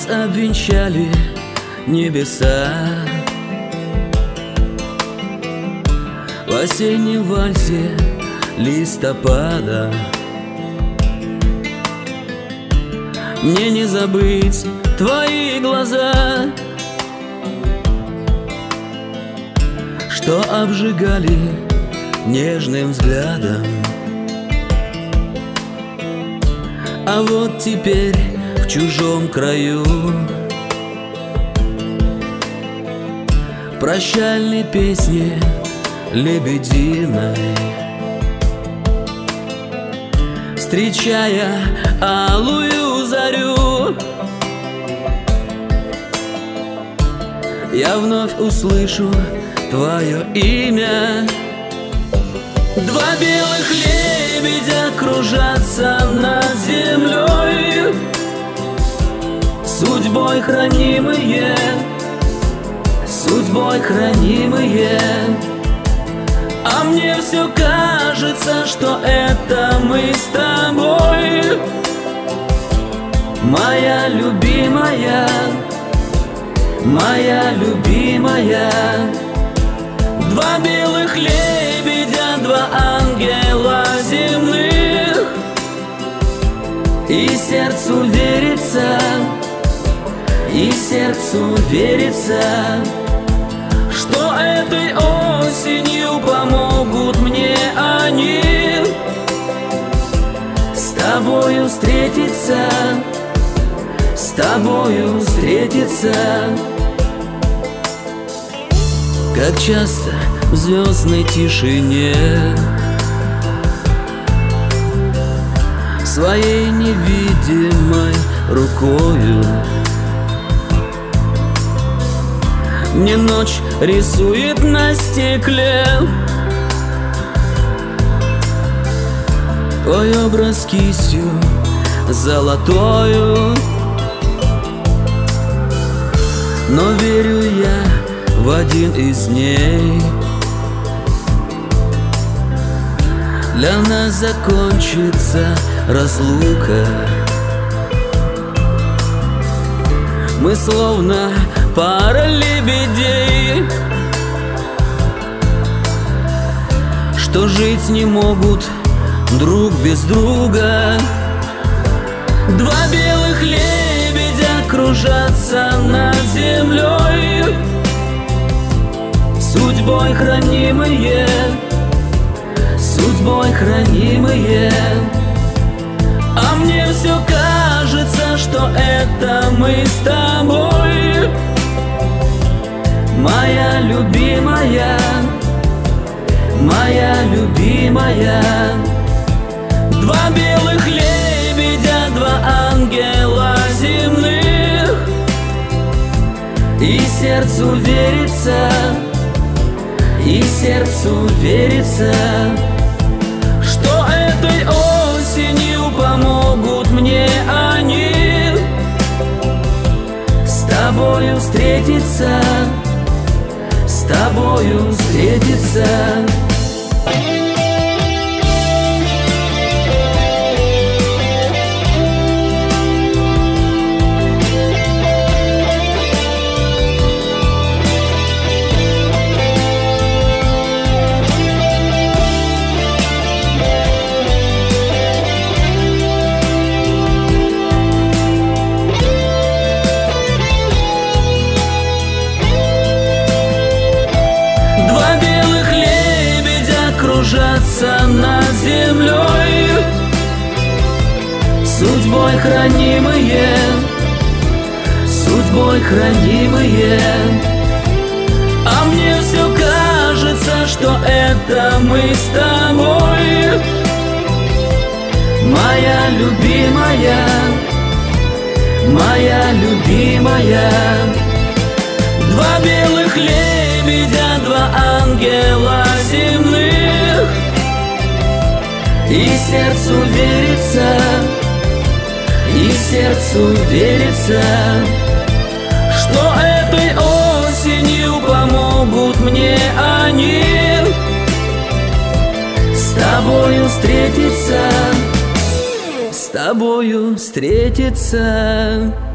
Нас обвенчали небеса в осеннем вальсе листопада. Мне не забыть твои глаза, что обжигали нежным взглядом. А вот теперь в чужом краю прощальной песни лебединой, встречая алую зарю, я вновь услышу твое имя. Два белых лебедя кружатся над землей, судьбой хранимые, судьбой хранимые. А мне все кажется, что это мы с тобой, моя любимая, моя любимая. Два белых лебедя, два ангела земных, и сердцу верится, и сердцу верится, что этой осенью помогут мне они с тобою встретиться, с тобою встретиться. Как часто в звездной тишине своей невидимой рукою мне ночь рисует на стекле твой образ кистью золотою. Но верю я в один из дней для нас закончится разлука. Мы словно пара лебедей, что жить не могут друг без друга. Два белых лебедя кружатся над землей, судьбой хранимые, судьбой хранимые. А мне все кажется, что это мы с тобой, моя любимая, моя любимая. Два белых лебедя, два ангела земных, и сердцу верится, и сердцу верится, что этой осенью помогут мне они с тобою встретиться, с тобою встретиться. Кружатся над землей, судьбой хранимые, судьбой хранимые. А мне все кажется, что это мы с тобой, моя любимая, моя любимая. Два белых лебедя, два ангела земных, и сердцу верится, и сердцу верится, что этой осенью помогут мне они с тобою встретиться, с тобою встретиться.